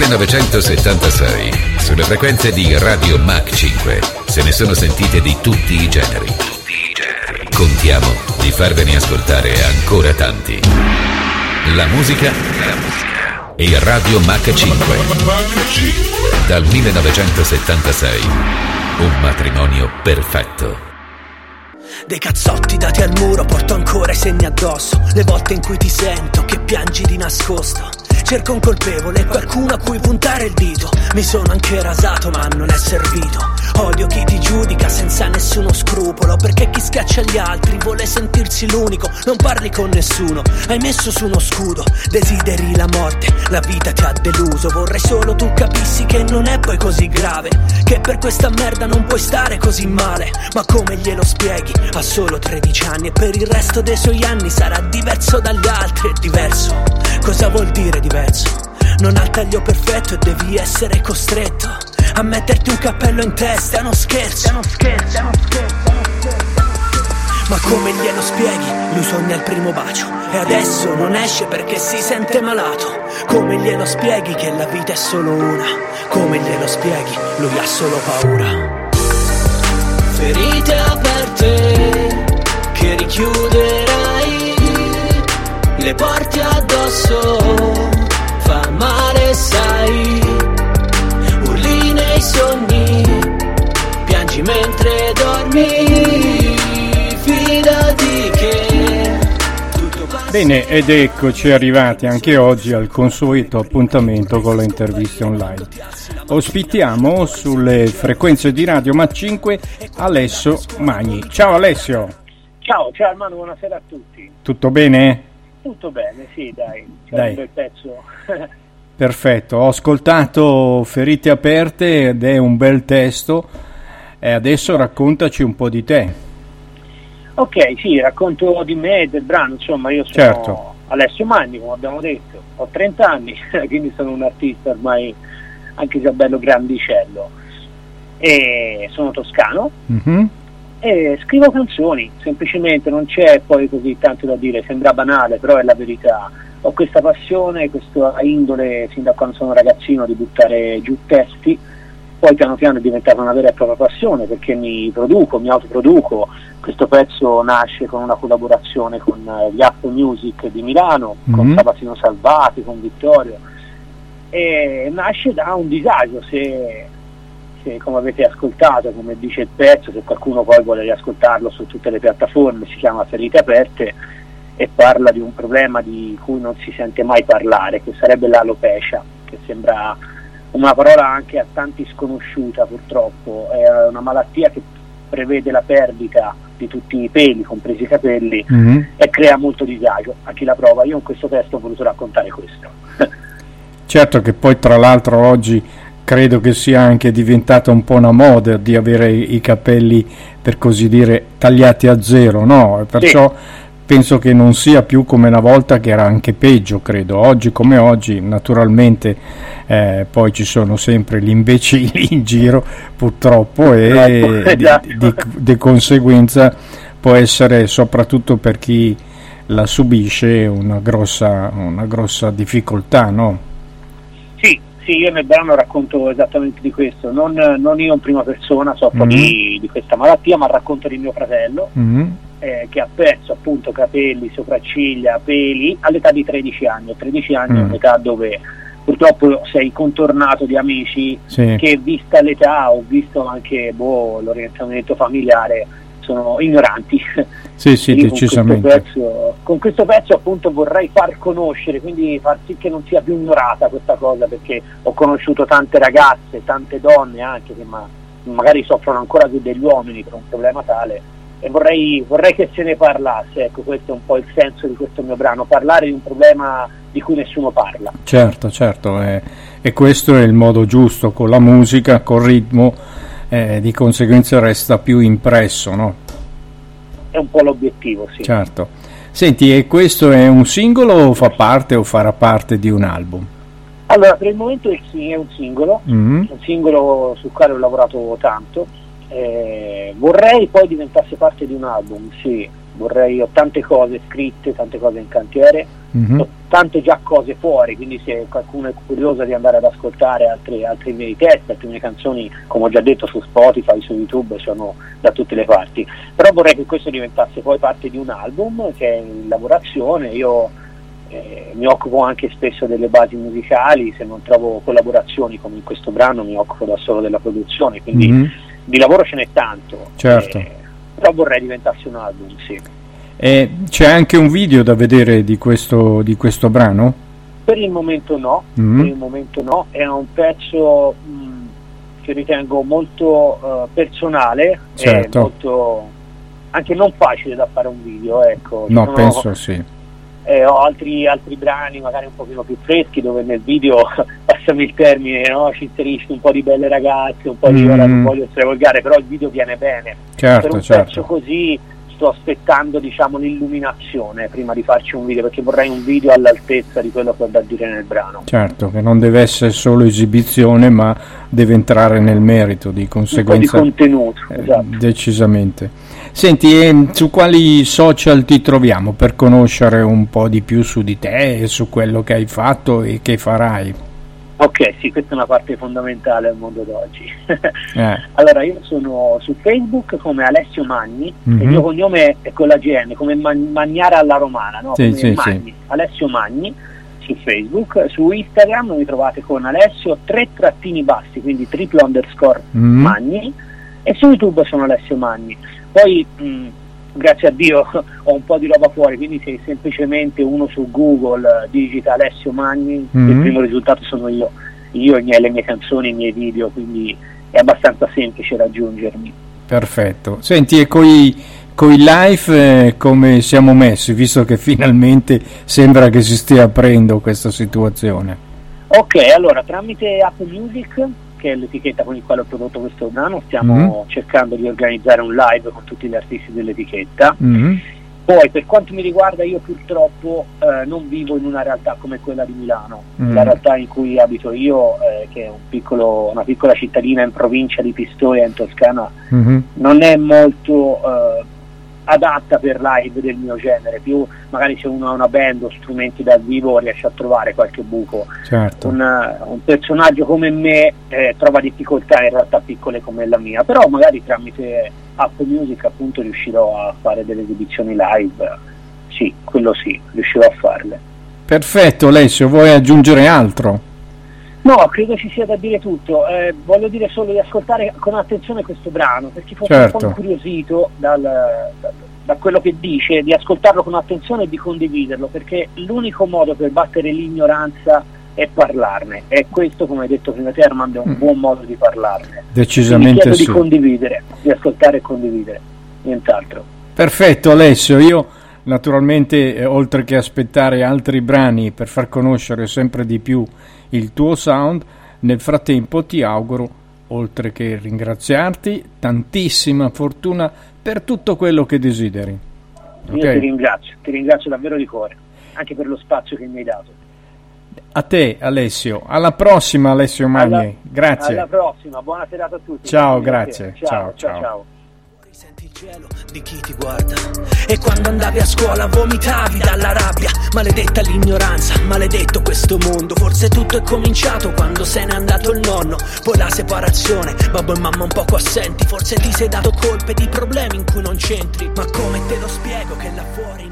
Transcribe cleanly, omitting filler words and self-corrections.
1976, sulle frequenze di Radio Mach 5, se ne sono sentite di tutti i generi. Contiamo di farvene ascoltare ancora tanti. La musica e Radio Mach 5. Dal 1976, un matrimonio perfetto. Dei cazzotti dati al muro, porto ancora i segni addosso. Le volte in cui ti sento che piangi di nascosto. Cerco un colpevole, qualcuno a cui puntare il dito. Mi sono anche rasato ma non è servito. Odio chi ti giudica senza nessuno scrupolo, perché chi schiaccia gli altri vuole sentirsi l'unico. Non parli con nessuno, hai messo su uno scudo. Desideri la morte, la vita ti ha deluso. Vorrei solo tu capissi che non è poi così grave, che per questa merda non puoi stare così male. Ma come glielo spieghi? Ha solo 13 anni e per il resto dei suoi anni sarà diverso dagli altri. È diverso, cosa vuol dire diverso? Non ha il taglio perfetto e devi essere costretto a metterti un cappello in testa. È uno scherzo. Ma come glielo spieghi? Lui sogna il primo bacio e adesso non esce perché si sente malato. Come glielo spieghi che la vita è solo una? Come glielo spieghi? Lui ha solo paura. Ferite aperte che richiuderai, le porti addosso, fa male sai. Urli nei sogni, piangi mentre dormi, fidati che tutto passa. Bene, ed eccoci arrivati anche oggi al consueto appuntamento con le interviste online. Ospitiamo sulle frequenze di Radio Mach 5 Alessio Magni. Ciao Alessio. Ciao Armando, buonasera a tutti. Tutto bene? Tutto bene, sì, dai. C'è un bel pezzo. Perfetto, ho ascoltato Ferite aperte ed è un bel testo e adesso raccontaci un po' di te. Ok, sì, racconto di me e del brano. Insomma, io sono Alessio Magni, come abbiamo detto, ho 30 anni, quindi sono un artista ormai anche già bello grandicello, e sono toscano. E scrivo canzoni, semplicemente, non c'è poi così tanto da dire, sembra banale, però è la verità. Ho questa passione, questa indole sin da quando sono ragazzino di buttare giù testi, poi piano piano è diventata una vera e propria passione perché mi autoproduco. Questo pezzo nasce con una collaborazione con gli Apple Music di Milano, con Sabatino Salvati, con Vittorio, e nasce da un disagio, se come avete ascoltato, come dice il pezzo, se qualcuno poi vuole riascoltarlo su tutte le piattaforme, si chiama Ferite aperte e parla di un problema di cui non si sente mai parlare, che sarebbe l'alopecia, che sembra una parola anche a tanti sconosciuta purtroppo. È una malattia che prevede la perdita di tutti i peli, compresi i capelli, e crea molto disagio a chi la prova. Io in questo testo ho voluto raccontare questo. Certo che poi tra l'altro oggi credo che sia anche diventata un po' una moda di avere i capelli, per così dire, tagliati a zero, no? Perciò penso che non sia più come una volta, che era anche peggio, credo. Oggi come oggi, naturalmente, poi ci sono sempre gli imbecilli in giro, purtroppo, e di conseguenza può essere, soprattutto per chi la subisce, una grossa difficoltà, no? Sì, io nel brano racconto esattamente di questo, non io in prima persona soffro di questa malattia, ma racconto di mio fratello, che ha perso appunto capelli, sopracciglia, peli all'età di 13 anni. 13 anni è un'età dove purtroppo sei contornato di amici che, vista l'età, ho visto anche l'orientamento familiare, sono ignoranti. Sì, decisamente. Con questo pezzo appunto vorrei far conoscere, quindi far sì che non sia più ignorata questa cosa, perché ho conosciuto tante ragazze, tante donne anche che magari soffrono ancora più degli uomini per un problema tale, e vorrei che se ne parlasse. Ecco, questo è un po' il senso di questo mio brano, parlare di un problema di cui nessuno parla. Certo, e questo è il modo giusto, con la musica, col ritmo, di conseguenza resta più impresso, no? È un po' l'obiettivo, sì. Certo. Senti, e questo è un singolo o fa parte o farà parte di un album? Allora, per il momento è un singolo, un singolo sul quale ho lavorato tanto. Vorrei poi diventasse parte di un album, sì. Ho tante cose scritte, tante cose in cantiere, tante già cose fuori, quindi se qualcuno è curioso di andare ad ascoltare altri miei testi, altre mie canzoni, come ho già detto, su Spotify, su YouTube, sono da tutte le parti. Però vorrei che questo diventasse poi parte di un album che è in lavorazione. Io mi occupo anche spesso delle basi musicali, se non trovo collaborazioni come in questo brano mi occupo da solo della produzione, quindi di lavoro ce n'è tanto, certo. Però vorrei diventasse un album, sì. C'è anche un video da vedere di questo brano? Per il momento no, è un pezzo che ritengo molto personale, certo. Molto anche non facile da fare un video, ecco. No, penso sì. Ho altri brani magari un pochino più freschi dove nel video, passami il termine, no? Ci inserisci un po' di belle ragazze, un po' di ora non voglio essere volgare, però il video viene bene. Certo, per un pezzo così sto aspettando, diciamo, l'illuminazione prima di farci un video, perché vorrei un video all'altezza di quello che ho da dire nel brano. Certo, che non deve essere solo esibizione, ma deve entrare nel merito, di conseguenza un po' di contenuto, esatto. Decisamente. Senti, su quali social ti troviamo per conoscere un po' di più su di te e su quello che hai fatto e che farai? Ok, sì, questa è una parte fondamentale al mondo d'oggi. Allora, io sono su Facebook come Alessio Magni, il mio cognome è con la GN, come Magnara alla romana, no? Sì, come Magni, sì. Alessio Magni su Facebook. Su Instagram mi trovate con Alessio 3_ quindi _ Magni, e su YouTube sono Alessio Magni. Poi grazie a Dio ho un po' di roba fuori, quindi se semplicemente uno su Google digita Alessio Magni, il primo risultato sono io, le mie canzoni, i miei video, quindi è abbastanza semplice raggiungermi. Perfetto. Senti, e coi live come siamo messi, visto che finalmente sembra che si stia aprendo questa situazione? Ok, allora tramite Apple Music, che è l'etichetta con il quale ho prodotto questo brano, stiamo cercando di organizzare un live con tutti gli artisti dell'etichetta. Poi per quanto mi riguarda, io purtroppo non vivo in una realtà come quella di Milano. La realtà in cui abito io, che è una piccola cittadina in provincia di Pistoia in Toscana, non è molto adatta per live del mio genere. Più magari se uno ha una band o strumenti dal vivo riesce a trovare qualche buco. Certo. Un personaggio come me trova difficoltà in realtà piccole come la mia, però magari tramite Apple Music appunto riuscirò a fare delle esibizioni live. Sì, quello sì, riuscirò a farle. Perfetto. Alessio, vuoi aggiungere altro? No, credo ci sia da dire tutto. Voglio dire solo di ascoltare con attenzione questo brano, perché fosse un po' incuriosito da quello che dice, di ascoltarlo con attenzione e di condividerlo, perché l'unico modo per battere l'ignoranza è parlarne, e questo, come hai detto prima te Armando, è un buon modo di parlarne. Decisamente. Quindi chiedo di condividere, di ascoltare e condividere, nient'altro. Perfetto Alessio, io naturalmente oltre che aspettare altri brani per far conoscere sempre di più il tuo sound, nel frattempo ti auguro, oltre che ringraziarti, tantissima fortuna per tutto quello che desideri. Io ti ringrazio davvero di cuore, anche per lo spazio che mi hai dato. A te Alessio, alla prossima Alessio Magni, grazie. Alla prossima, buona serata a tutti. Ciao, grazie. Ciao. Senti il gelo di chi ti guarda, e quando andavi a scuola vomitavi dalla rabbia. Maledetta l'ignoranza, maledetto questo mondo. Forse tutto è cominciato quando se n'è andato il nonno. Poi la separazione, babbo e mamma un poco assenti. Forse ti sei dato colpe di problemi in cui non c'entri. Ma come te lo spiego che là fuori